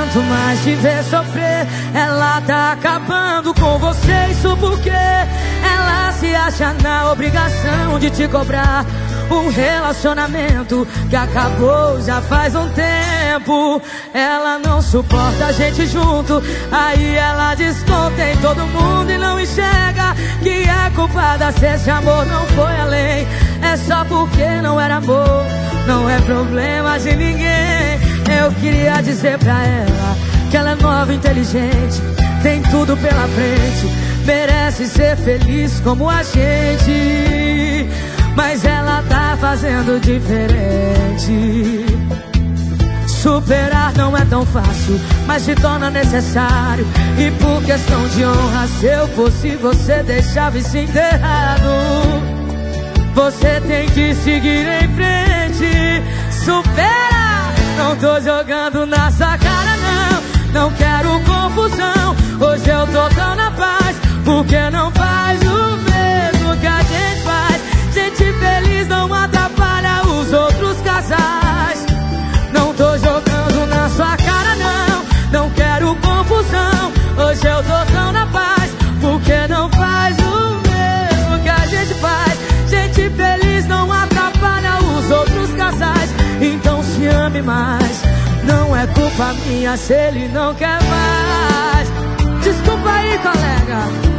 aguento mais te ver sofrer. Ela tá acabando com você, isso porque ela se acha na obrigação de te cobrar. Um relacionamento que acabou já faz um tempo. Ela não suporta a gente junto, aí ela desconta em todo mundo e não enxerga que é culpada se esse amor não foi além. É só porque não era amor, não é problema de ninguém. Eu queria dizer pra ela que ela é nova, inteligente, tem tudo pela frente, merece ser feliz como a gente. Mas ela tá fazendo diferente. Superar não é tão fácil, mas se torna necessário. E por questão de honra, se eu fosse você, deixava isso enterrado. Você tem que seguir em frente. Supera, não tô jogando na sua cara não. Não quero confusão, hoje eu tô tão na paz. Porque não faz o mesmo que a gente faz. Gente feliz não atrapalha os outros casais. Não tô jogando na sua cara não. Não quero confusão, hoje eu tô tão na paz. Porque não faz o mesmo que a gente faz. Gente feliz não atrapalha os outros casais. Então se ame mais, não é culpa minha se ele não quer mais. Desculpa aí, colega.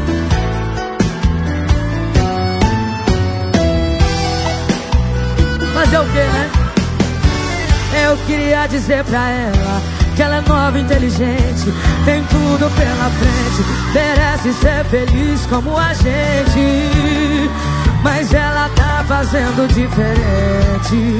Fazer o que, né? Eu queria dizer pra ela que ela é nova, inteligente, tem tudo pela frente, merece ser feliz como a gente. Mas ela tá fazendo diferente.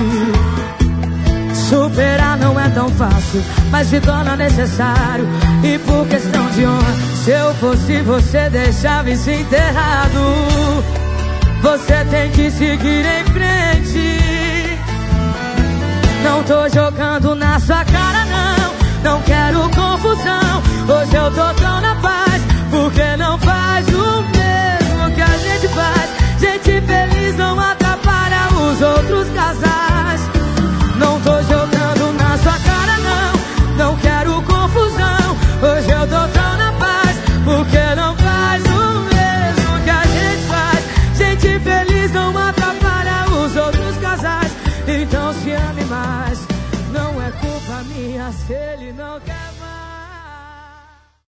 Superar não é tão fácil, mas se torna necessário. E por questão de honra, se eu fosse você, deixava isso enterrado. Você tem que seguir em frente. Não tô jogando na sua cara não. Não quero confusão, hoje eu tô tão na paz. Porque não faz o mesmo que a gente faz. Gente feliz não atrapalha os outros casais. Não tô jogando na sua cara não. Não quero confusão, hoje eu tô tão na paz. Porque não faz o mesmo que a gente faz. Gente feliz não atrapalha os outros casais. Então se ame mais, não é culpa minha se ele não quer.